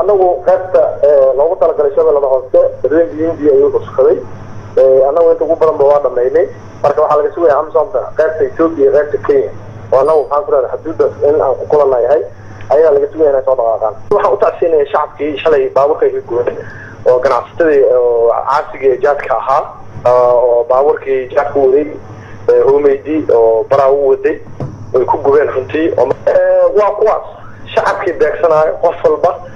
anagu qaybta loogu talagalay shabeellada hoose reeriyintii ayuu cusubay anagu inta ugu badan waa dhameynay marka waxa laga sugayaa Amazon qaybta Ethiopia qaybta Kenya oo anagu waxaan ku raadinaa xuduudda in aan ku kulanahay ayaa laga sugayaa inay soo dhaqaaqaan waxaan u tacsiinay shacabkii shalay baaburka ay go'een oo ganacsatada oo caasiga jaadka ahaa oo baaburkii jaadka waday hoomeydii oo baraawo waday way ku gubeen runtii waa kuwaas shacabkii beegsanaay qof walba